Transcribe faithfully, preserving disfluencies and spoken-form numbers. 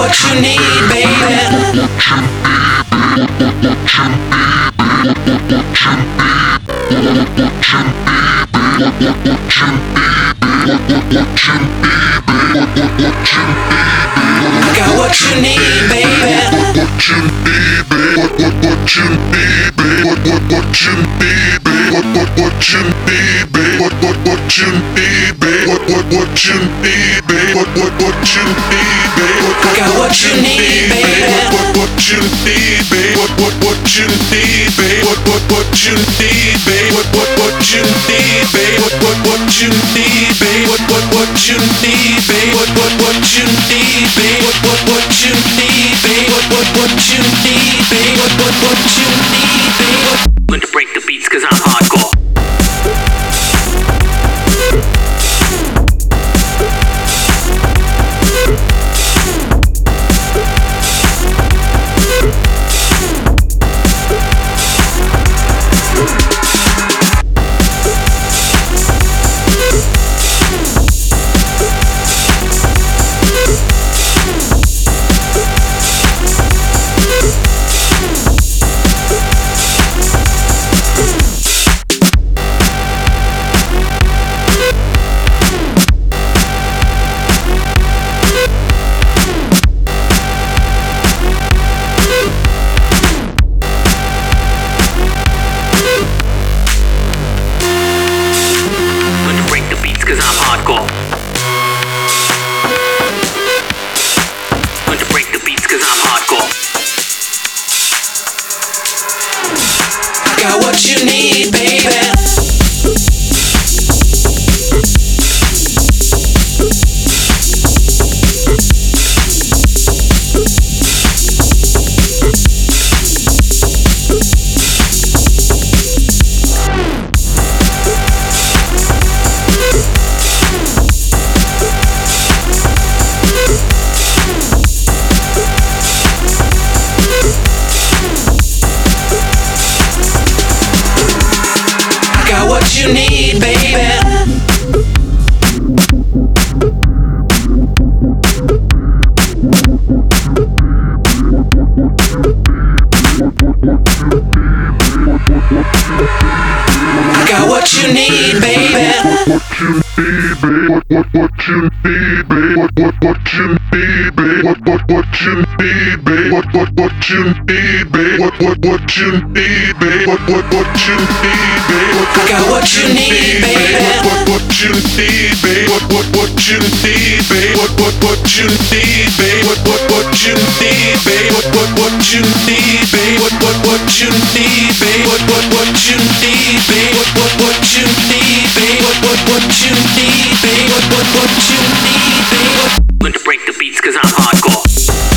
what you need, baby. Got what you need, baby. What you need, baby. What what what you need, baby. What what what you need, baby. What what what you need, baby. What what what you need, baby. What what what you need, baby. What what what you need, baby. Got what you need, baby. What what what you need, baby. What what what you need, baby. What what what you need, baby. What what what you need, baby. What what what you need, baby. What what what you need, baby. What what what you need, baby. What what what you need, baby. What what what you need, baby. What what what you need, baby. Learn to break the beats cause I'm hardcore. Cause I'm hardcore. Learn to break the beats cause I'm hardcore. Got what you need, baby. What you need, baby. Got what you need, baby. What what what you need, baby. What what what you need, baby. What what what you need, baby. What what what you need, baby. What what what you need, baby. What what what you need, baby. Got what you need, baby. What what what you need, baby. What what what you need, baby. What what what you need, baby. What what what you need, baby. What what what you need, baby. What what what you need, baby. What what what you need, baby. What what what you need, baby. What what what you need, baby. What what what you need, baby. Learn to break the beats cause I'm hardcore.